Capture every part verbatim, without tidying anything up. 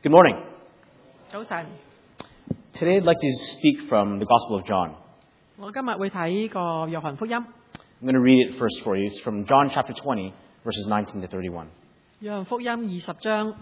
Good morning. 早晨， Today I'd like to speak from the Gospel of John. 我今日會睇個約翰福音。 I'm going to read it first for you. It's from John chapter twenty, verses nineteen to thirty-one. 約翰福音二十章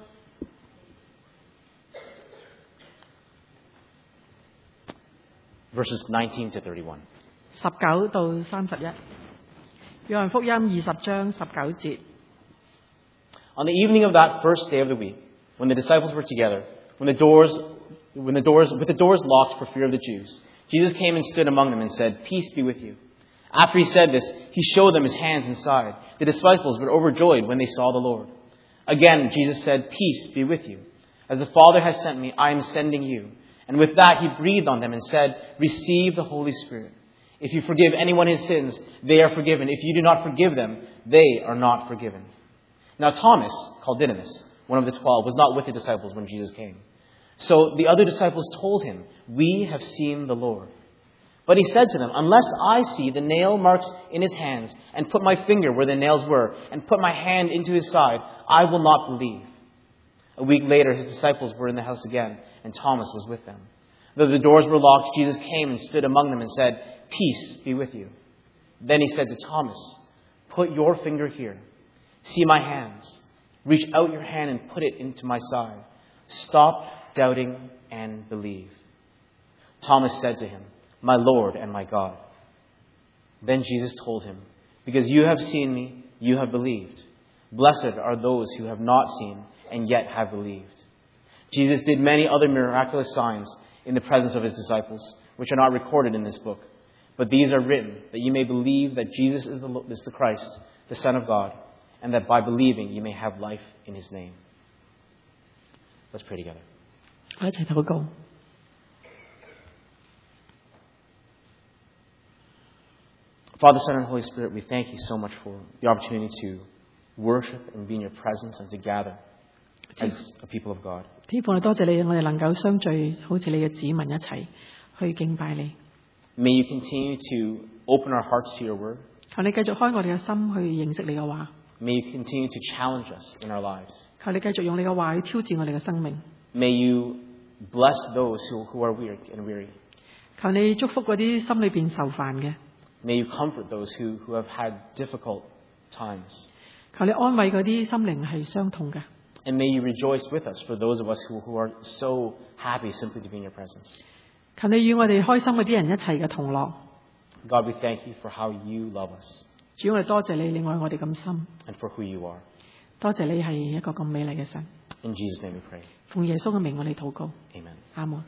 Verses nineteen to thirty-one. 十九到三十一。約翰福音二十章十九節。 On the evening of that first day of the week, when the disciples were together, when the doors, when the doors, with the doors locked for fear of the Jews, Jesus came and stood among them and said, "Peace be with you." After he said this, he showed them his hands and side. The disciples were overjoyed when they saw the Lord. Again, Jesus said, "Peace be with you. As the Father has sent me, I am sending you." And with that, he breathed on them and said, "Receive the Holy Spirit. If you forgive anyone his sins, they are forgiven. If you do not forgive them, they are not forgiven." Now Thomas, called Didymus, one of the twelve, was not with the disciples when Jesus came. So the other disciples told him, "We have seen the Lord." But he said to them, "Unless I see the nail marks in his hands, and put my finger where the nails were, and put my hand into his side, I will not believe." A week later, his disciples were in the house again, and Thomas was with them. Though the doors were locked, Jesus came and stood among them and said, "Peace be with you." Then he said to Thomas, "Put your finger here. See my hands. Reach out your hand and put it into my side. Stop doubting and believe." Thomas said to him, "My Lord and my God." Then Jesus told him, "Because you have seen me, you have believed. Blessed are those who have not seen and yet have believed." Jesus did many other miraculous signs in the presence of his disciples, which are not recorded in this book. But these are written that you may believe that Jesus is the, is the Christ, the Son of God, and that by believing you may have life in his name. Let's pray together. 我一齊禱告。 Father, Son, and Holy Spirit, we thank you so much for the opportunity to worship and be in your presence and to gather as a people of God. 天父，我哋多謝你，我哋能夠相聚，好似你嘅子民一齊去敬拜你。 May you continue to open our hearts to your word. 求你繼續開我哋嘅心去認識你嘅話。 May you continue to challenge us in our lives. 求你繼續用你嘅話去挑戰我哋嘅生命。 May you bless those who, who are weak and weary. 求你祝福嗰啲心裏邊受煩嘅。 May you comfort those who, who have had difficult times. 求你安慰嗰啲心靈係傷痛嘅。 And may you rejoice with us for those of us who, who are so happy simply to be in your presence. 求你與我哋開心嗰啲人一齊嘅同樂。 God, we thank you for how you love us 主，我哋多謝你，你愛我哋咁深。 and for who you are. 多謝你係一個咁美麗嘅神。 In Jesus' name we pray. 奉耶穌嘅名，我哋禱告。 Amen. 阿門。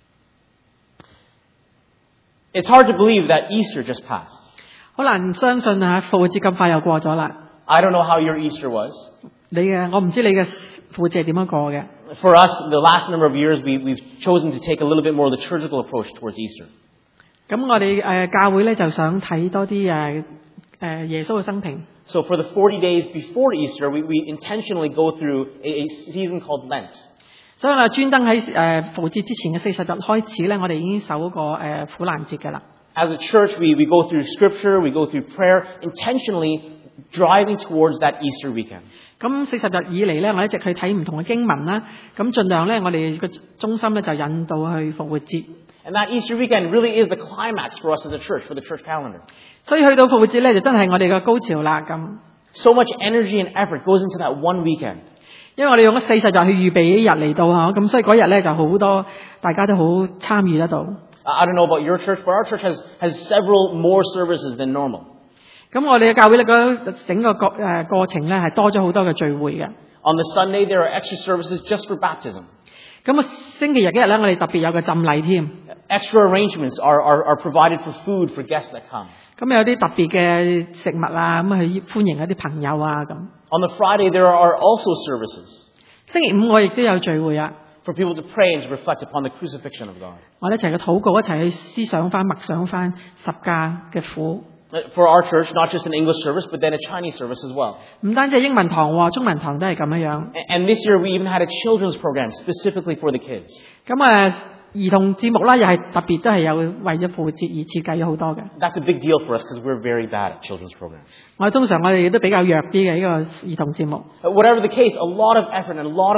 It's hard to believe that Easter just passed. 好難相信啊！復活節咁快又過咗啦。 I don't know how your Easter was. 你嘅我唔知你嘅復活節係點樣過嘅。 For us, the last number of years, we, we've chosen to take a little bit more liturgical approach towards Easter. 咁我哋誒教會咧就想睇多啲誒誒耶穌嘅生平。 So for the forty days before Easter, we, we intentionally go through a, a season called Lent. 所以我專登喺誒復活節之前嘅四十日開始咧，我哋已經守過誒苦難節㗎啦。 As a church, we, we go through Scripture, we go through prayer, intentionally driving towards that Easter weekend. 咁四十日以嚟咧，我一直去睇唔同嘅經文啦，咁盡量咧，我哋個中心咧就引導去復活節。 And that Easter weekend really is the climax for us as a church, for the church calendar. 所以去到復活節咧，就真係我哋嘅高潮啦咁。 So much energy and effort goes into that one weekend. 因為我哋用咗四十日去預備呢日嚟到嚇，咁所以嗰日咧就好多大家都好參與得到。 I don't know about your church, but our church has, has several more services than normal. 咁我哋嘅教會咧，嗰整個過誒過程咧係多咗好多嘅聚會嘅。 On the Sunday, there are extra services just for baptism. 咁啊，星期日嗰日咧，我哋特別有個浸禮添。 Extra arrangements are, are, are provided for food for guests that come. 咁有啲特別嘅食物啊，咁去歡迎一啲朋友啊咁。 On the Friday, there are also services 星期五我亦都有聚會啊。 for people to pray and to reflect upon the crucifixion of God. 我哋一齊嘅禱告，一齊去思想翻、默想翻十架嘅苦。 For our church, not just an English service, but then a Chinese service as well. 唔單止係英文堂喎，中文堂都係咁樣樣。 And this year, we even had a children's program specifically for the kids. 咁啊，兒童節目啦，又係特別都係有為咗復活節而設計咗好多嘅。 That's a big deal for us because we're very bad at children's programs. 我哋通常我哋都比較弱啲嘅呢個兒童節目。 Whatever the case, a lot of effort and a lot of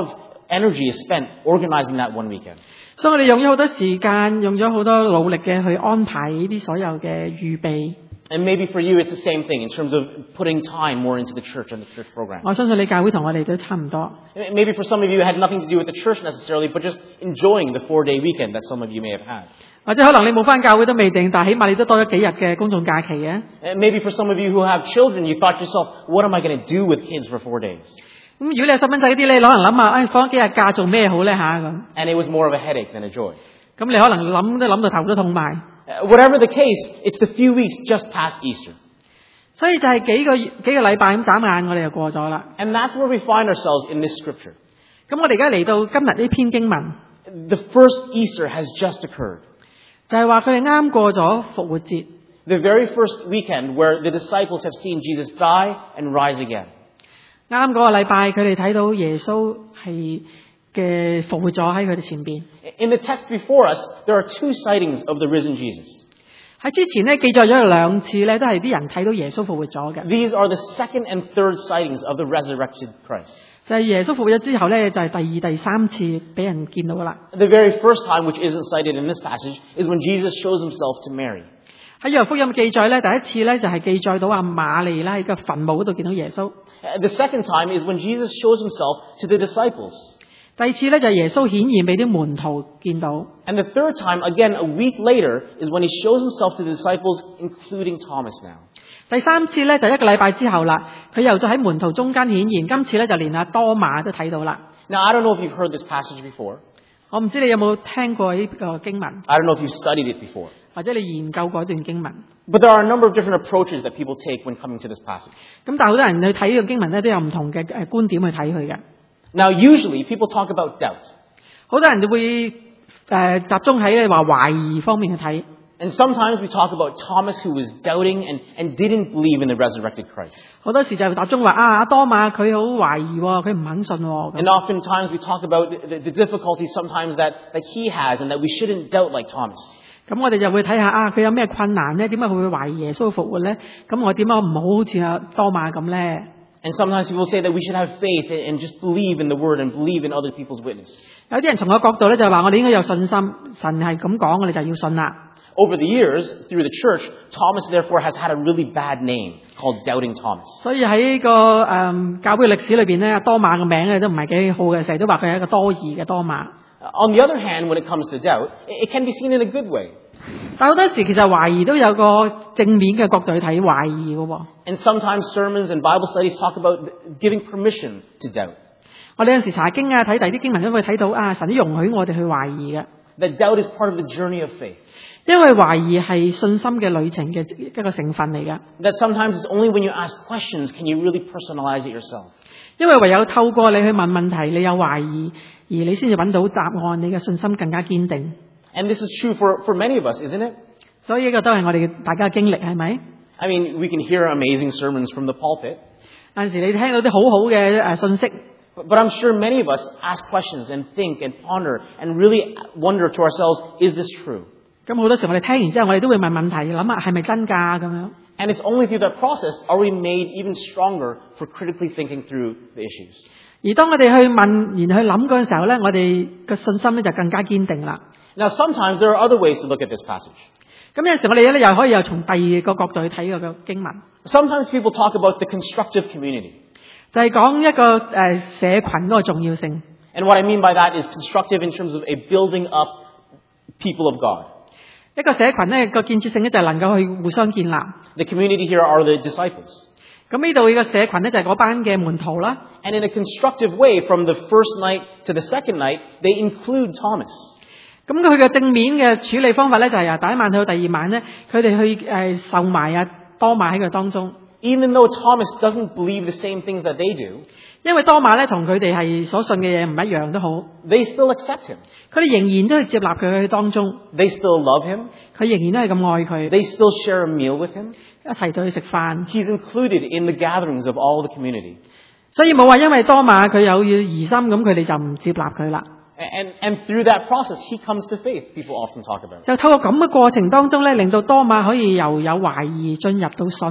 energy is spent organizing that one weekend. 所以我哋用咗好多時間，用咗好多努力嘅去安排呢啲所有嘅預備。 And maybe for you it's the same thing in terms of putting time more into the church and the church program. 我相信你教會同我哋都差唔多。 Maybe for some of you it had nothing to do with the church necessarily, but just enjoying the four-day weekend that some of you may have had. 或者可能你冇返教會都未定，但係起碼你都多咗幾日嘅公眾假期嘅。 And maybe for some of you who have children, you thought to yourself, what am I going to do with kids for four days? 咁如果你有細蚊仔嗰啲，你可能諗下，誒放幾日假做咩好咧嚇咁。 And it was more of a headache than a joy. 咁你可能諗都諗到頭都痛埋。 Uh, whatever the case, it's the few weeks just past Easter. 所以就係幾個幾個禮拜咁眨眼，我哋就過咗啦。 And that's where we find ourselves in this scripture. 咁我哋而家嚟到今日呢篇經文， The first Easter has just occurred. 就係話佢哋啱過咗復活節。 The very first weekend where the disciples have seen Jesus die and rise again. 啱嗰個禮拜，佢哋睇到耶穌係嘅復活咗喺佢哋前邊。 In the text before us, there are two sightings of the risen Jesus. 喺之前咧記載咗有兩次咧，都係啲人睇到耶穌復活咗嘅。 These are the second and third sightings of the resurrected Christ. 就係耶穌復活咗之後咧，就係第二、第三次俾人見到噶啦。 The very first time, which isn't cited in this passage, is when Jesus shows himself to Mary. 喺約翰福音記載咧，第一次咧就係記載到阿瑪利啦喺個墳墓嗰度見到耶穌。 Uh, The second time is when Jesus shows himself to the disciples. 第二次咧就係耶穌顯現俾啲門徒見到。 And the third time, again a week later, is when he shows himself to the disciples, including Thomas now. 第三次咧就一個禮拜之後啦，佢又再喺門徒中間顯現。今次咧就連阿多馬都睇到啦。 Now, I don't know if you've heard this passage before. 我唔知你有冇聽過呢個經文， I don't know if you've studied it before. 或者你研究過一段經文。 But there are a number of different approaches that people take when coming to this passage. 咁但係好多人去睇呢個經文咧，都有唔同嘅誒觀點去睇佢嘅。 Now, usually people talk about doubt. 好多人就會誒、呃、集中喺你話懷疑方面去睇。 And sometimes we talk about Thomas who was doubting and, and didn't believe in the resurrected Christ. 好多時就集中話啊，阿多馬佢好懷疑喎，佢唔肯信喎。 And oftentimes we talk about the, the, the difficulties sometimes that, that he has and that we shouldn't doubt like Thomas. 咁我哋就會睇下啊，佢有咩困難咧？點解佢會懷疑耶穌復活咧？咁我點解唔好好似阿多馬咁咧？ And sometimes people say that we should have faith and, and just believe in the word and believe in other people's witness. 有啲人從個角度咧就話我哋應該有信心，神係咁講，我哋就要信啦。 Over the years, through the church, Thomas therefore has had a really bad name called Doubting Thomas. 所以喺呢、這個誒、嗯、教會歷史裏邊咧，多馬嘅名咧都唔係幾好嘅，成日都話佢係一個多疑嘅多馬。 On the other hand, when it comes to doubt, it, it can be seen in a good way. 但好多時其實懷疑都有個正面嘅角度去睇懷疑嘅喎。 And sometimes sermons and Bible studies talk about giving permission to doubt. 我哋有陣時查經啊，睇第啲經文都會睇到啊，神都容許我哋去懷疑嘅。 That doubt is part of the journey of faith. 因為懷疑係信心嘅旅程嘅一個成分嚟嘅。 That sometimes it's only when you ask questions can you really personalize it yourself. 因為唯有透過你去問問題，你有懷疑，而你先至揾到答案，你嘅信心更加堅定。 And this is true for, for many of us, isn't it? 所以呢個都係我哋大家嘅經歷，係咪？ I mean, we can hear amazing sermons from the pulpit. 有陣時你聽到啲好好嘅誒信息。 But, but I'm sure many of us ask questions and think and ponder and really wonder to ourselves, is this true? 咁好多時我哋聽完之後，我哋都會問問題，諗下係咪真㗎咁樣。 And it's only through that process are we made even stronger for critically thinking through the issues. 而當我哋去問然去諗嗰陣時候咧，我哋嘅信心咧就更加堅定啦。 Now, sometimes there are other ways to look at this passage. 咁有陣時我哋咧又可以又從第二個角度去睇個經文， Sometimes people talk about the constructive community. 就係講一個誒、呃、社群嗰個重要性。 And what I mean by that is constructive in terms of a building up people of God. 一個社群咧個建設性咧就係能夠去互相建立。 The community here are the disciples. 咁呢度呢個社群咧就係嗰班嘅門徒啦。 And in a constructive way, from the first night to the second night, they include Thomas. 咁佢嘅正面嘅處理方法咧就係由第一晚去到第二晚咧，佢哋去誒、呃、受埋啊多馬喺佢當中。 Even though Thomas doesn't believe the same things that they do, 因為多馬咧同佢哋係所信嘅嘢唔一樣都好， they still accept him. 佢哋仍然都去接納佢喺當中， They still love him. 佢仍然都係咁愛佢， They still share a meal with him. 一齊到去食飯。 He's included in the gatherings of all the community. 所以冇話因為多馬佢有要疑心咁，佢哋就唔接納佢啦。 And, and through that process, he comes to faith, people often talk about. 就透過咁嘅過程當中咧，令到多馬可以由有懷疑進入到信。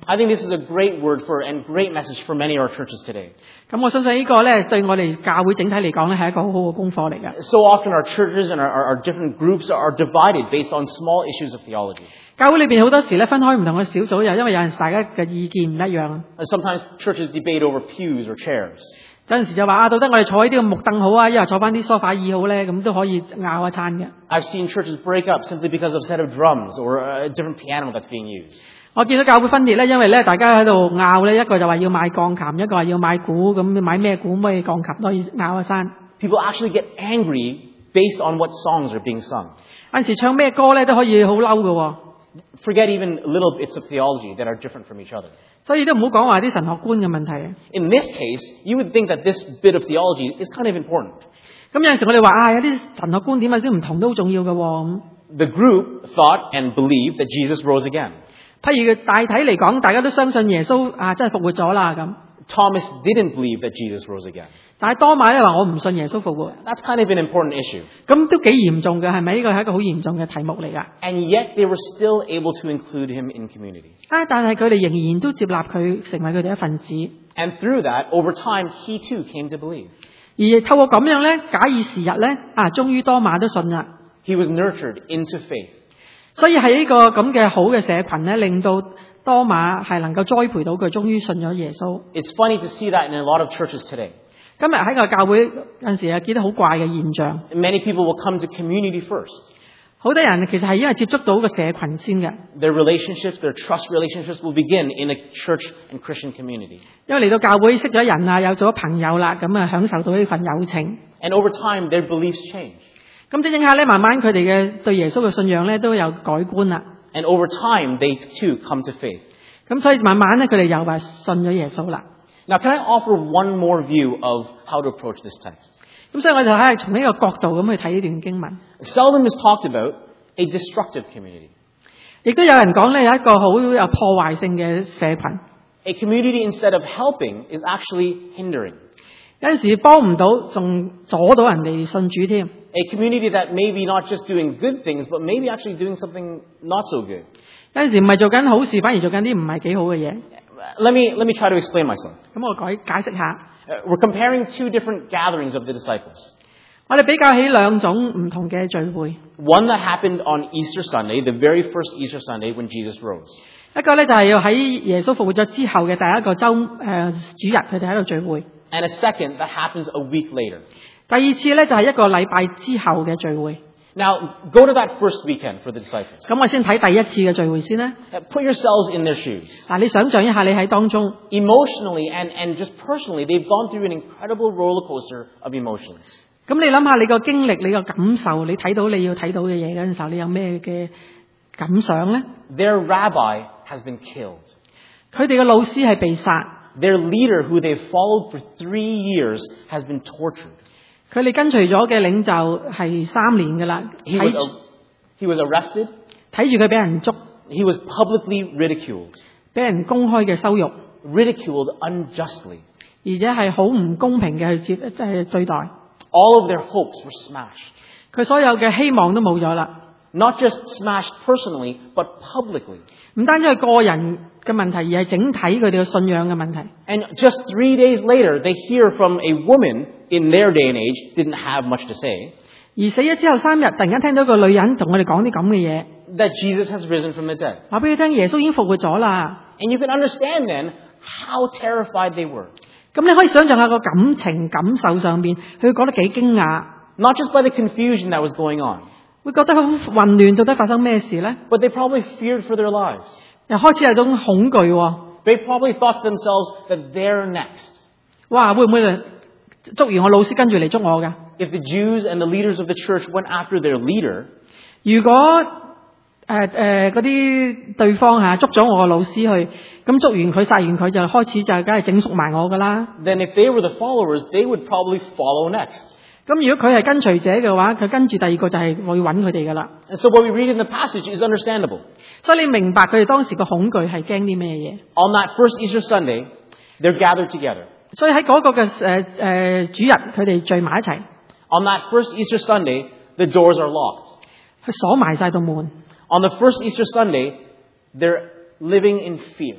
I think this is a great word for and great message for many of our churches today. 咁我相信呢個咧對我哋教會整體嚟講咧係一個好好嘅功課嚟嘅。 So often our churches and our, our, our different groups are divided based on small issues of theology. 教會裏邊好多時咧分開唔同嘅小組，又因為有陣時大家嘅意見唔一樣。 Sometimes churches debate over pews or chairs. 有陣時就話啊，到底我哋坐喺呢個木凳好啊，一係坐翻啲梳化椅好咧，咁都可以拗一餐嘅。 I've seen churches break up simply because of a set of drums or a different piano that's being used. 我見到教會分裂咧，因為咧大家喺度拗咧，一個就話要買鋼琴，一個話要買鼓，咁買咩鼓咩鋼琴都可以拗一餐。 People actually get angry based on what songs are being sung. 有陣時唱咩歌咧都可以好嬲嘅。 Forget even little bits of theology that are different from each other. 所以都唔好講話啲神學觀嘅問題。 In this case, you would think that this bit of theology is kind of important. 咁有陣時我哋話啊，有啲神學觀點啊都唔同都好重要嘅喎。 The group thought and believed that Jesus rose again. 譬如大體嚟講，大家都相信耶穌啊真係復活咗啦咁。 Thomas didn't believe that Jesus rose again. 但係多馬咧話我唔信耶穌復活。 That's kind of an important issue. 咁都幾嚴重嘅，係咪？呢個係一個好嚴重嘅題目嚟㗎。 And yet they were still able to include him in community. 啊！但係佢哋仍然都接納佢成為佢哋一份子。 And through that, over time, he too came to believe. 而透過咁樣咧，假以時日咧，啊，終於多馬都信啦。 He was nurtured into faith. 所以喺呢個咁嘅好嘅社群咧，令到多馬係能夠栽培到佢，終於信咗耶穌。 It's funny to see that in a lot of churches today. 今日喺個教會有陣時啊，見到好怪嘅現象。 Many people will come to community first. 好多人其實係因為接觸到個社群先嘅。 Their relationships, their trust relationships will begin in a church and Christian community. 因為嚟到教會識咗人啊，有咗朋友啦，咁啊享受到呢份友情。 And over time, their beliefs change. 咁即係下咧，慢慢佢哋嘅對耶穌嘅信仰咧都有改觀啦。 And over time, they too come to faith. 咁所以慢慢咧，佢哋又話信咗耶穌啦。 Now, can I offer one more view of how to approach this text? 咁所以我就喺從呢個角度咁去睇呢段經文。 Seldom is talked about a destructive community. 亦都有人講咧，有一個好有破壞性嘅社群。 A community instead of helping is actually hindering. 有陣時幫唔到，仲阻到人哋信主添。 A community that maybe not just doing good things, but maybe actually doing something not so good. 有陣時唔係做緊好事，反而做緊啲唔係幾好嘅嘢。 Let me, let me try to explain myself. 咁我解解釋下。 Uh, we're comparing two different gatherings of the disciples. 我哋比較起兩種唔同嘅聚會。 One that happened on Easter Sunday, the very first Easter Sunday when Jesus rose. 一個咧就係要喺耶穌復活咗之後嘅第一個週誒、呃、主日，佢哋喺度聚會。 And a second that happens a week later. 第二次咧就係一個禮拜之後嘅聚會。 Now, go to that first weekend for the disciples. 咁我先睇第一次嘅聚會先啦。 Uh, put yourselves in their shoes. 嗱，你想象一下，你喺當中 Emotionally and, and just personally, they've gone through an incredible roller coaster of emotions. 咁你諗下你個經歷，你個感受，你睇到你要睇到嘅嘢嗰陣時候，你有咩嘅感想咧？ Their rabbi has been killed. 佢哋嘅老師係被殺。 Their leader, who they've followed for three years, has been tortured. 佢哋跟隨咗嘅領袖係三年㗎啦。 He was, he was arrested. 睇住佢俾人捉。 He was publicly ridiculed. 俾人公開嘅羞辱。 Ridiculed unjustly. 而且係好唔公平嘅去接即係對待。 All of their hopes were smashed. 佢所有嘅希望都冇咗啦。 Not just smashed personally, but publicly. 唔單止係個人嘅問題，而係整體佢哋嘅信仰嘅問題。 And just three days later, they hear from a woman in their day and age didn't have much to say. 而死咗之後三日，突然間聽到一個女人同我哋講啲咁嘅嘢。 That Jesus has risen from the dead. 話俾佢聽，耶穌已經復活咗啦。 And you can understand then how terrified they were. 咁你可以想象下個感情感受上邊，佢覺得幾驚訝。 Not just by the confusion that was going on. 會覺得好混亂，到底發生咩事咧？ But they probably feared for their lives. 又開始有種恐懼喎。 They probably thought to themselves that they're next. 哇！會唔會捉完我老師跟住嚟捉我㗎？ If the Jews and the leaders of the church went after their leader, 如果誒誒嗰啲對方嚇捉咗我個老師去，咁捉完佢殺完佢就開始就梗係整肅埋我㗎啦。 then if they were the followers, they would probably follow next. 咁如果佢係跟隨者嘅話，佢跟住第二個就係會揾佢哋㗎啦。 And so what we read in the passage is understandable. 所以你明白佢哋當時個恐懼係驚啲咩嘢？ On that first Easter Sunday, they're gathered together. 所以喺嗰個嘅誒誒主日，佢哋聚埋一齊。 On that first Easter Sunday, the doors are locked. 佢鎖埋晒道門。 On the first Easter Sunday, they're living in fear.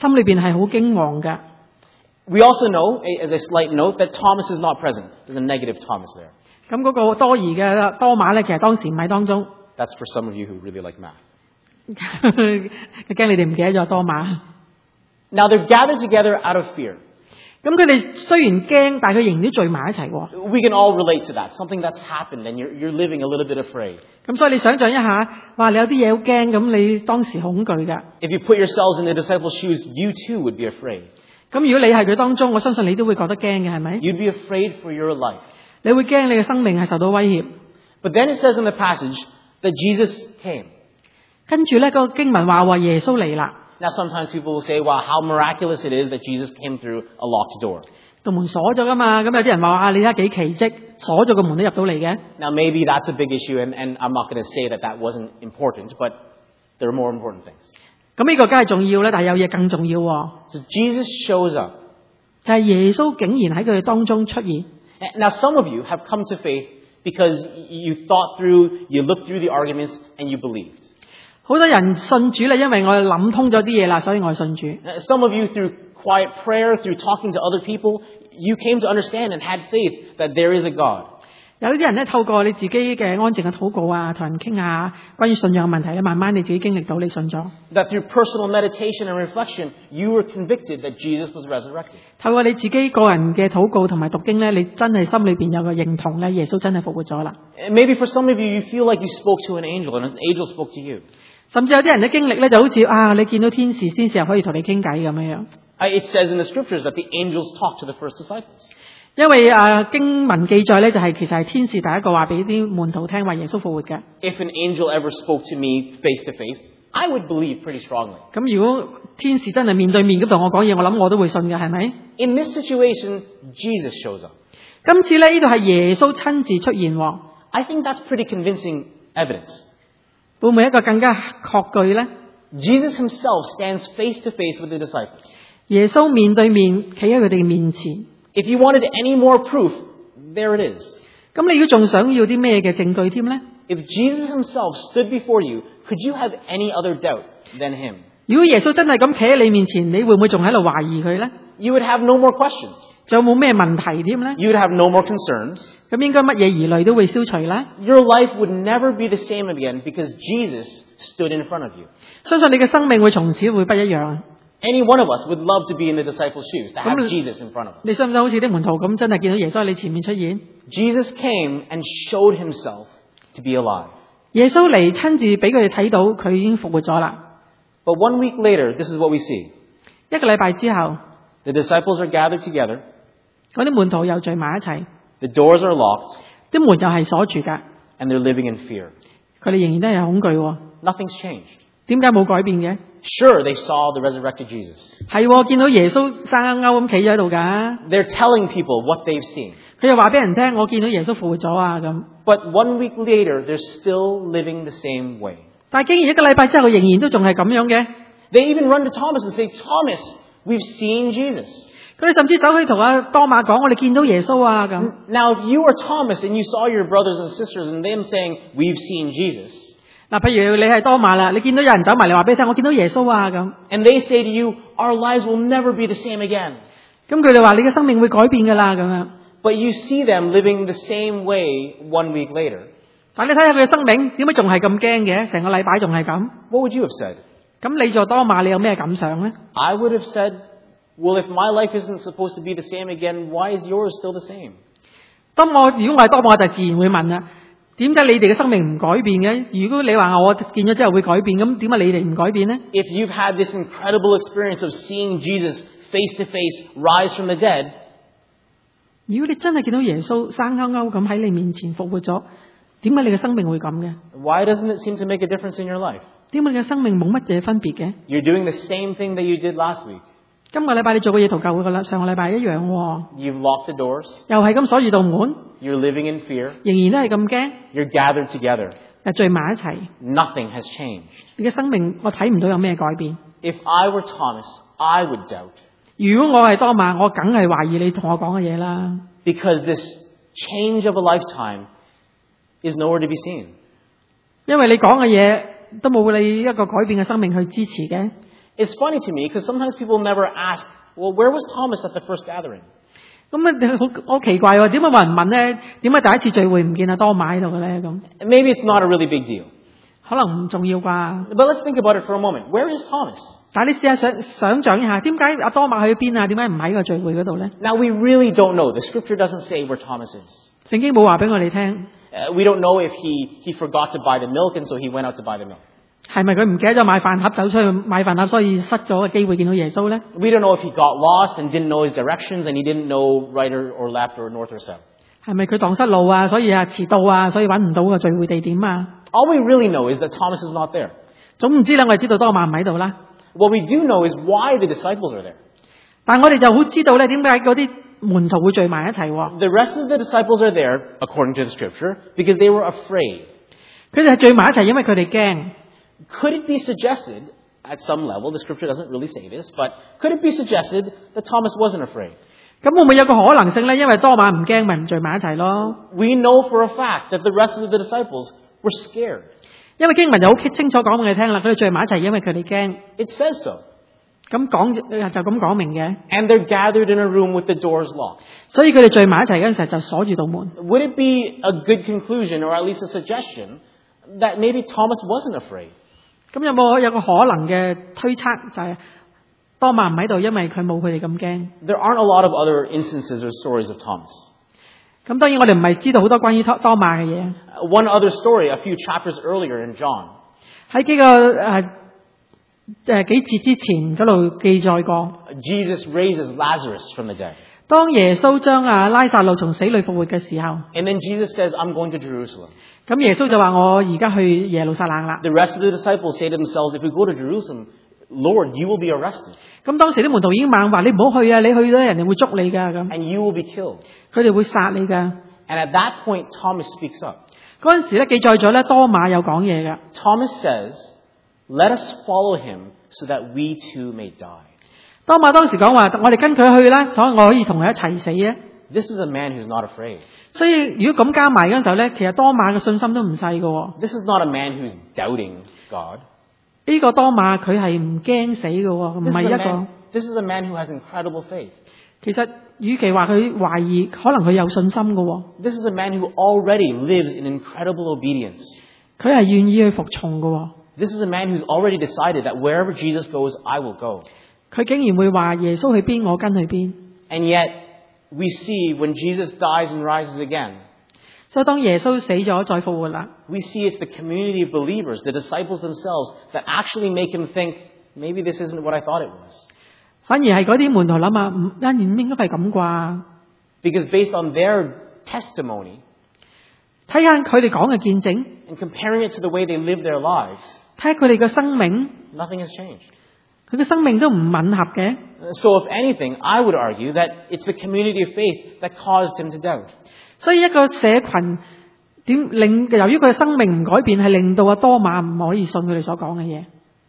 心裏邊係好驚惶嘅。 We also know, as a slight note, that Thomas is not present. There's a negative Thomas there. 咁嗰個多疑嘅多馬咧，其實當時唔喺當中。 That's for some of you who really like math. 驚你哋唔記得咗多馬。 Now they're gathered together out of fear. 咁佢哋雖然驚，但係佢仍然都聚埋一齊喎。 We can all relate to that. Something that's happened and you're, you're living a little bit afraid. 咁所以你想象一下，哇！你有啲嘢好驚，咁你當時恐懼㗎。 If you put yourselves in the disciples' shoes, you too would be afraid. 咁如果你係佢當中，我相信你都會覺得驚嘅，係咪？ You'd be afraid for your life. 你會驚你嘅生命係受到威脅。 But then it says in the passage that Jesus came. 跟住咧，嗰個經文話話耶穌嚟啦。 Now sometimes people will say, wow, how miraculous it is that Jesus came through a locked door. 道門鎖咗噶嘛，咁有啲人話啊，你睇下幾奇蹟，鎖咗個門都入到嚟嘅。 Now maybe that's a big issue, and, and I'm not going to say that that wasn't important, but there are more important things. 咁呢個梗係重要咧，但係有嘢更重要喎。 So Jesus shows up. 就係耶穌竟然喺佢哋當中出現。 Now some of you have come to faith because you thought through, you looked through the arguments, and you believed. 好多人信主咧，因為我哋諗通咗啲嘢啦，所以我信主。 Some of you through quiet prayer, through talking to other people, you came to understand and had faith that there is a God. 有啲人咧透過你自己嘅安靜嘅禱告啊，同人傾下關於信仰嘅問題咧，慢慢你自己經歷到你信咗。 That through personal meditation and reflection, you were convicted that Jesus was resurrected. 透過你自己個人嘅禱告同埋讀經咧，你真係心裏邊有個認同咧，耶穌真係復活咗啦。 Maybe for some of you, you feel like you spoke to an angel and an angel spoke to you. 甚至有啲人嘅經歷咧，就好似啊，你見到天使，天使又可以同你傾偈咁樣樣。 It says in the scriptures that the angels talked to the first disciples. 因為啊經文記載咧，就係其實係天使第一個話俾啲門徒聽話耶穌復活嘅。 If an angel ever spoke to me face to face, I would believe pretty strongly. 咁如果天使真係面對面咁同我講嘢，我諗我都會信嘅，係咪？ In this situation, Jesus shows up. 今次咧呢度係耶穌親自出現喎。 I think that's pretty convincing evidence. 會唔會一個更加確據咧？ Jesus himself stands face to face with the disciples. 耶穌面對面企喺佢哋面前。 If you wanted any more proof, there it is. 咁你如果仲想要啲咩嘅證據添咧？ If Jesus himself stood before you, could you have any other doubt than him? 如果耶穌真係咁企喺你面前，你會唔會仲喺度懷疑佢咧？ You would have no more questions. 仲有冇咩問題添咧？ You would have no more concerns. 咁應該乜嘢疑慮都會消除咧？ Your life would never be the same again because Jesus stood in front of you. 相信你嘅生命會從此會不一樣。 Any one of us would love to be in the disciples' shoes, to have Jesus in front of us. 你想唔想好似啲門徒咁，真係見到耶穌喺你前面出現？ Jesus came and showed himself to be alive. 耶穌嚟親自俾佢哋睇到，佢已經復活咗啦。 But one week later, this is what we see. 一個禮拜之後， The disciples are gathered together. 嗰啲門徒又聚埋一齊， The doors are locked, 啲門又係鎖住㗎， and they're living in fear. 佢哋仍然都係恐懼喎。 Nothing's changed. 點解冇改變嘅？ Sure, they saw the resurrected Jesus. 係喎，見到耶穌生勾勾咁企咗喺度㗎。 They're telling people what they've seen. 佢又話俾人聽，我見到耶穌復活咗啊咁。 But one week later, they're still living the same way. 但係竟然一個禮拜之後，佢仍然都仲係咁樣嘅。 They even run to Thomas and say, Thomas, we've seen Jesus. 佢哋甚至走去同阿多馬講，我哋見到耶穌啊咁。 Now, if you are Thomas and you saw your brothers and sisters and them saying, we've seen Jesus. 嗱，譬如你係多馬啦，你見到有人走埋嚟話俾你聽，我見到耶穌啊咁。 And they say to you, our lives will never be the same again. 咁佢哋話你嘅生命會改變㗎啦咁樣。 But you see them living the same way one week later. 但你睇下佢嘅生命點解仲係咁驚嘅？成個禮拜仲係咁。 What would you have said? 咁你做多馬，你有咩感想咧？ I would have said, well, if my life isn't supposed to be the same again, why is yours still the same? 當我如果我係多馬，我就自然會問啦，點解你哋嘅生命唔改變嘅？如果你話我見咗之後會改變，咁點解你哋唔改變呢？ If you've had this incredible experience of seeing Jesus face to face rise from the dead, 如果你真係見到耶穌生勾勾咁喺你面前復活咗，點解你嘅生命會咁嘅？ why doesn't it seem to make a difference in your life? 點解你嘅生命冇乜嘢分別嘅？ You're doing the same thing that you did last week. 今個禮拜你做嘅嘢同舊個上個禮拜一樣喎， You've locked the doors. 又係咁鎖住道門， You're living in fear. 仍然都係咁驚， You're gathered together. 又聚埋一齊。 Nothing has changed. 你嘅生命我睇唔到有咩改變。 If I were Thomas, I would doubt. 如果我係多馬，我梗係懷疑你同我講嘅嘢啦。 Because this change of a lifetime is nowhere to be seen. 因為你講嘅嘢都冇你一個改變嘅生命去支持嘅。 It's funny to me because sometimes people never ask, well, where was Thomas at the first gathering? 咁啊，好好奇怪喎，點解冇人問咧？點解第一次聚會唔見阿多馬喺度嘅咧？咁 And maybe it's not a really big deal. 可能唔重要啩？ But let's think about it for a moment. Where is Thomas? 但係你試下想想像一下，點解阿多馬去邊啊？點解唔喺個聚會嗰度咧？ Now, we really don't know. The scripture doesn't say where Thomas is. 聖經冇話俾我哋聽， Uh, we don't know if he, he forgot to buy the milk and so he went out to buy the milk. 係咪佢唔記得咗買飯盒走出去買飯盒，所以失咗個機會見到耶穌咧？ We don't know if he got lost and didn't know his directions and he didn't know right or, or left or north or south. 係咪佢蕩失路啊？所以啊遲到啊，所以揾唔到個聚會地點啊？ All we really know is that Thomas is not there. 總唔知咧，我哋知道多馬唔喺度啦。 What we do know is why the disciples are there. 但係我哋就好知道咧，點解嗰啲門徒會聚埋一齊喎？ The rest of the disciples are there, according to the scripture, because they were afraid. 佢哋係聚埋一齊，因為佢哋驚。 Could it be suggested, at some level, the scripture doesn't really say this, but could it be suggested that Thomas wasn't afraid? 咁會唔會有個可能性咧？因為多馬唔驚，咪唔聚埋一齊咯？ We know for a fact that the rest of the disciples were scared. 因為經文就好清楚講俾你聽啦，佢哋聚埋一齊，因為佢哋驚。 It says so. 咁講就咁講明嘅， And they're gathered in a room with the doors locked. 所以佢哋聚埋一齊嗰陣時候就鎖住道門。 Would it be a good conclusion, or at least a suggestion, that maybe Thomas wasn't afraid? 咁有冇有個可能嘅推測就係、是、多馬唔喺度，因為佢冇佢哋咁驚。 There aren't a lot of other instances or stories of Thomas. 咁當然我哋唔係知道好多關於多多馬嘅嘢。 Uh, One other story, a few chapters earlier in John, 喺幾個誒誒幾節之前嗰度記載過， Jesus raises Lazarus from the dead. 當耶穌將啊拉撒路從死裏復活嘅時候， And then Jesus says, I'm going to Jerusalem. 咁耶穌就話：我而家去耶路撒冷啦。 The rest of the disciples say to themselves, if we go to Jerusalem, Lord, you will be arrested 咁當時啲門徒已經猛話：你唔好去啊！你去咧，人哋會捉你㗎咁， and you will be killed. 佢哋會殺你㗎。 And at that point, Thomas speaks up. 嗰陣時咧記載咗咧，多馬有講嘢㗎。 Thomas says, let us follow him so that we too may die. 多馬當時講話：我哋跟佢去啦，所以我可以同佢一齊死啊！ This is a man who's not afraid. 所以如果咁加埋嗰陣時候咧，其實多馬嘅信心都唔細㗎喎。 This is not a man who's doubting God. 呢個多馬佢係唔驚死㗎喎，唔 This 係 is, 一 a 個 man,。this is a man who has incredible faith. 其實與其話佢懷疑，可能佢有信心㗎喎。 This is a man who already lives in incredible obedience. 佢係願意去服從㗎喎。 This is a man who's already decided that wherever Jesus goes, I will go. 佢竟然會話耶穌去邊，我跟去邊。 And yet, we see when Jesus dies and rises again, 所以當耶穌死咗再復活啦， we see it's the community of believers, the disciples themselves, that actually make him think, maybe this isn't what I thought it was. 反而係嗰啲門徒諗下，唔一唔應該係咁啩？ Because based on their testimony 睇下佢哋講嘅見證， and comparing it to the way they live their lives, 睇下佢哋嘅生命， nothing has changed. 佢嘅生命都唔吻合嘅。 So if anything, I would argue that it's the community of faith that caused him to doubt. 所以一個社群點令由於佢嘅生命唔改變，係令到阿多馬唔可以信佢哋所講嘅嘢。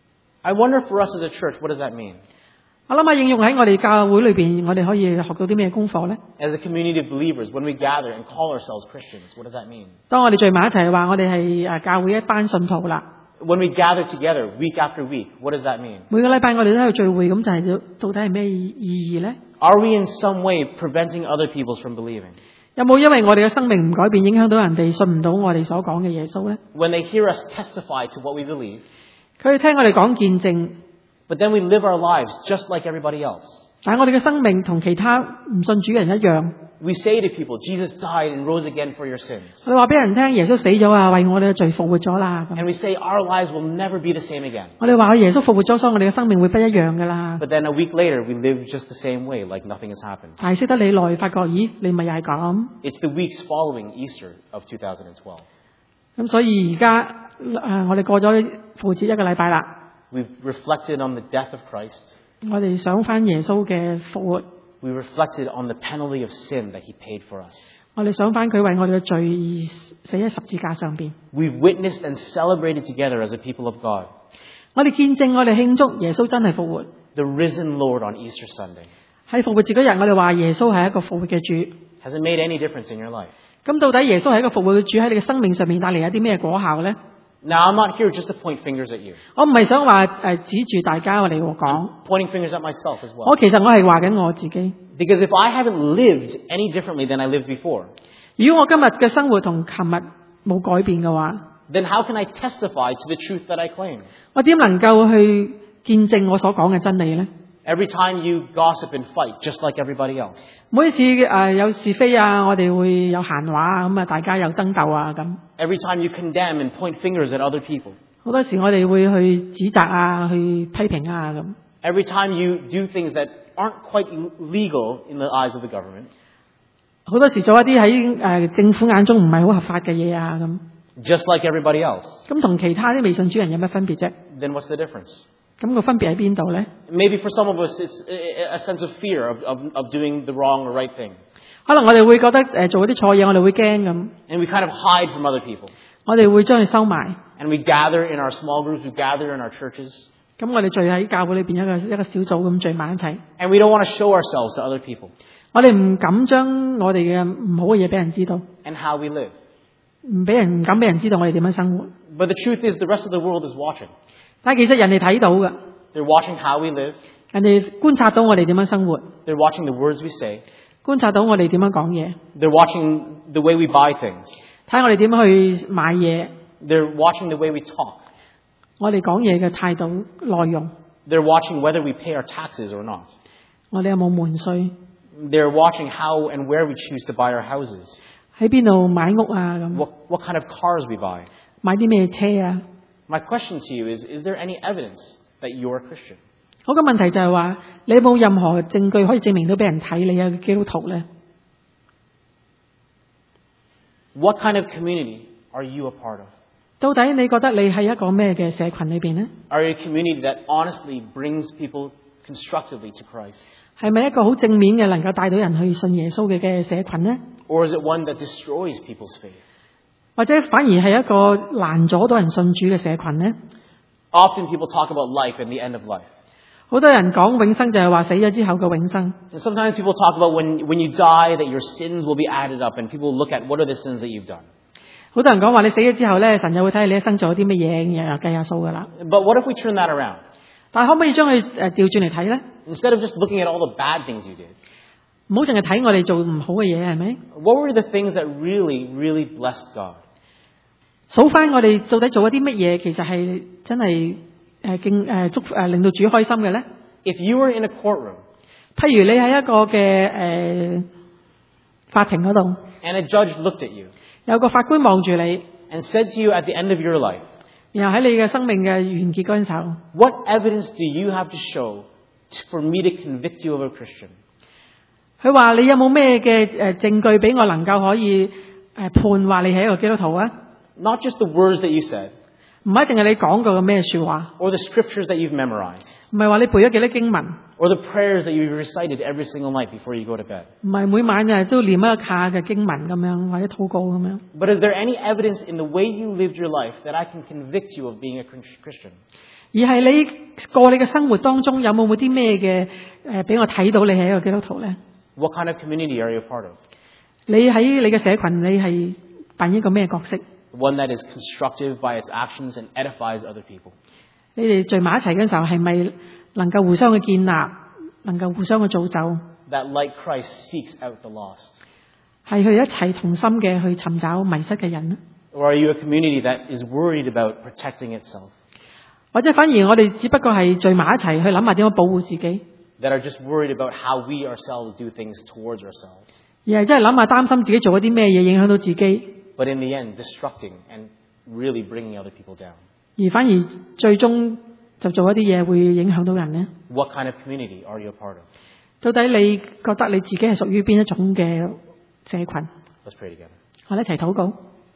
I wonder for us as a church, what does that mean? 我諗下應用喺我哋教會裏邊，我哋可以學到啲咩功課咧？ As a community of believers, when we gather and call ourselves Christians, what does that mean? 當我哋聚埋一齊話，我哋係誒教會一班信徒啦。 When we gather together week after week, what does that mean? 每個禮拜我哋都喺度聚會，咁就係到底係咩意意義咧？ Are we in some way preventing other people from believing? 有冇因為我哋嘅生命唔改變，影響到人哋信唔到我哋所講嘅耶穌咧？ When they hear us testify to what we believe, 佢哋聽我哋講見證， but then we live our lives just like everybody else. 但係我哋嘅生命同其他唔信主嘅人一樣。 We say to people, Jesus died and rose again for your sins. 我哋話俾人聽，耶穌死咗啊，為我哋嘅罪復活咗啦。 And we say our lives will never be the same again. 我哋話耶穌復活咗，所以我哋嘅生命會不一樣噶啦。 But then a week later, we live just the same way, like nothing has happened. 但係識得你耐，發覺咦，你咪又係咁。 It's the weeks following Easter of two thousand twelve. 咁所以而家誒，我哋過咗復活節一個禮拜啦， We've reflected on the death of Christ. 我哋想翻耶穌嘅復活， We reflected on the penalty of sin that he paid for us. 我哋想翻佢為我哋嘅罪而死喺十字架上邊。 We've witnessed and celebrated together as a people of God, 我哋見證，我哋慶祝耶穌真係復活。 the risen Lord on Easter Sunday. 喺復活節嗰日，我哋話耶穌係一個復活嘅主。 Has it made any difference in your life? 咁到底耶穌係一個復活嘅主喺你嘅生命上面帶嚟一啲咩果效呢？ Now, I'm not here just to point fingers at you. 我唔係想話誒指住大家我哋講， I'm pointing fingers at myself as well. 我其實我係話緊我自己。 Because if I haven't lived any differently than I lived before, 如果我今日嘅生活同琴日冇改變嘅話， then how can I testify to the truth that I claim? 我點能夠去見證我所講嘅真理呢？ Every time you gossip and fight, just like everybody else. 每一次誒、呃、有是非啊，我哋會有閒話啊，咁啊大家有爭鬥啊咁。 Every time you condemn and point fingers at other people. 好多時我哋會去指責啊，去批評啊咁。 Every time you do things that aren't quite legal in the eyes of the government. 好多時做一啲喺誒政府眼中唔係好合法嘅嘢啊咁。 Just like everybody else. 咁同其他啲未信主人有咩分別啫？ Then what's the difference? 咁個分別喺邊度咧？ Maybe for some of us, it's a sense of fear of, of, of doing the wrong or right thing. 可能我哋會覺得誒做啲錯嘢，我哋會驚咁。 And we kind of hide from other people. 我哋會將佢收埋。 And we gather in our small groups, we gather in our churches. 咁我哋聚喺教會裏邊一個一個小組咁聚埋一齊。 And we don't want to show ourselves to other people. 我哋唔敢將我哋嘅唔好嘅嘢俾人知道。 And how we live. 唔俾人唔敢俾人知道我哋點樣生活。 But the truth is, the rest of the world is watching. 但係其實人哋睇到嘅， They're watching how we live. 人哋觀察到我哋點樣生活， They're watching the words we say. 觀察到我哋點樣講嘢， They're watching the way we buy things. 睇我哋點樣去買嘢， They're watching the way we talk. 我哋講嘢嘅態度內容， They're watching whether we pay our taxes or not. 我哋有冇瞞稅， They're watching how and where we choose to buy our houses. 喺邊度買屋啊咁， What, what kind of cars we buy. 買啲咩車啊？ My question to you is, is there any evidence that you're a Christian? 我嘅問題就係話，你有冇任何證據可以證明到俾人睇你係基督徒咧？ What kind of community are you a part of? 到底你覺得你喺一個咩嘅社群裏邊呢？ Are you a community that honestly brings people constructively to Christ? 係咪一個好正面嘅能夠帶到人去信耶穌嘅嘅社群呢？ Or is it one that destroys people's faith? 或者反而係一個難阻到人信主嘅社群呢？ Often people talk about life and the end of life. 好多人講永生就係話死咗之後嘅永生。 And sometimes people talk about when, when you die that your sins will be added up and people look at what are the sins that you've done. 好多人講話你死咗之後咧，神就會睇下你一生做咗啲乜嘢，然後計下數噶啦。 But what if we turn that around? 但係可唔可以將佢誒調轉嚟睇咧？ Instead of just looking at all the bad things you did, 唔好淨係睇我哋做唔好嘅嘢，係咪？ what were the things that really, really blessed God? 數翻我哋到底做咗啲乜嘢，其實係真係誒敬誒祝誒令到主開心嘅咧？ If you were in a courtroom 譬如你喺一個嘅誒、呃、法庭嗰度， and a judge looked at you 有個法官望住你， and said to you at the end of your life, 然後喺你嘅生命嘅完結嗰陣時候， what evidence do you have to show for me to convict you of a Christian? 佢話你有冇咩嘅誒證據俾我能夠可以誒判話你係一個基督徒啊？ Not just the words that you said 唔係淨係你講過嘅咩説話， or the scriptures that you've memorized 唔係話你背咗幾多經文， or the prayers that you've recited every single night before you go to bed. 唔係每晚誒都念一下嘅經文咁樣，或者禱告咁樣。 But is there any evidence in the way you lived your life that I can convict you of being a Christian? 而係你過你嘅生活當中有冇冇啲咩嘅誒俾我睇到你係一個基督徒咧？ What kind of community are you a part of? 你喺你嘅社群，你係扮演一個咩角色？ One that is constructive by its actions and edifies other people. 你哋聚埋一齊嘅時候，係咪能夠互相去建立，能夠互相去造就？ That like Christ seeks out the lost. 係去一齊同心嘅去尋找迷失嘅人呢？ Or are you a community that is worried about protecting itself? 或者反而我哋只不過係聚埋一齊去諗下點樣保護自己， That are just worried about how we ourselves do things towards ourselves. 而係真係諗下擔心自己做一啲咩嘢影響到自己， But in the end, destructing and really bringing other people down. 而反而最終就做一啲嘢會影響到人呢？ What kind of community are you a part of? 到底你覺得你自己係屬於邊一種嘅社群？ Let's pray together. 我哋一齊禱告。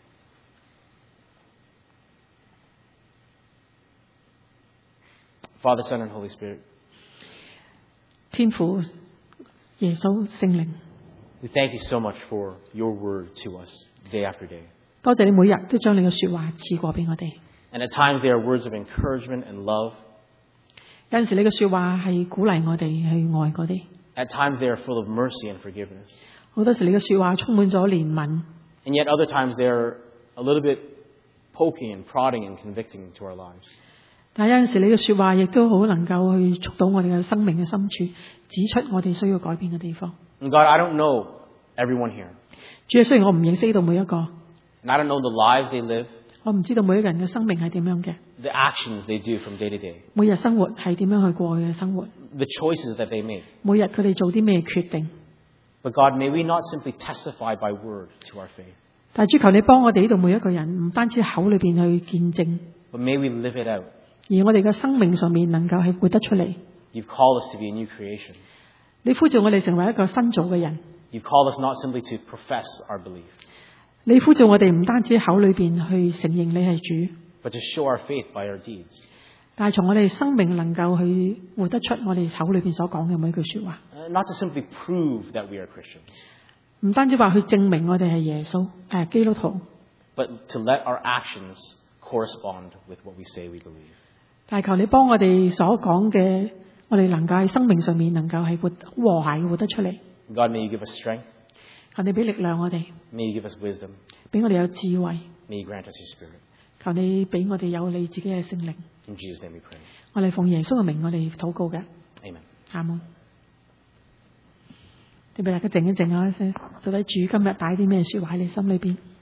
Father, Son, and Holy Spirit, 天父、耶穌、聖靈， we thank you so much for your word to us day after day. 多謝你每日都將你嘅說話賜過俾我哋。 And at times they are words of encouragement and love. 有陣時你嘅說話係鼓勵我哋去愛嗰啲， At times they are full of mercy and forgiveness. 好多時你嘅說話充滿咗憐憫， And yet other times they're a little bit poking and prodding and convicting to our lives. 但係有陣時你嘅說話亦都好能夠去觸到我哋嘅生命嘅深處，指出我哋需要改變嘅地方。 And God, I don't know everyone here. 主啊，雖然我唔認識到每一個， And I don't know the lives they live, 我唔知道每一個人嘅生命係點樣嘅， the actions they do from day to day, 每日生活係點樣去過佢嘅生活， the choices that they make. 每日佢哋做啲咩決定。 But God, may we not simply testify by word to our faith, 但係主求你幫我哋呢度每一個人，唔單止口裏邊去見證， but may we live it out. 而我哋嘅生命上面能夠係活得出嚟。 You've called us to be a new creation. 你呼召我哋成為一個新造嘅人， You've called us not simply to profess our belief, 你呼召我哋唔單止口裏邊去承認你係主， but to show our faith by our deeds. 但係從我哋生命能夠去活得出我哋口裏邊所講嘅每一句說話， Uh, not to simply prove that we are Christians, 唔單止話去證明我哋係耶穌誒基督徒， but to let our actions correspond with what we say we believe. 但係求你幫我哋所講嘅，我哋能夠喺生命上面能夠係活和諧嘅活得出嚟。 God, may you give us strength. 求你俾力量我哋， May you give us wisdom. 俾我哋有智慧。 May you grant us your spirit. 求你俾我哋有你自己嘅聖靈。 In Jesus' name we pray. 我哋奉耶穌嘅名，我哋禱告嘅。 Amen. 阿門。你俾大家靜一靜啊，到底主今日帶啲咩說話喺你心裏邊？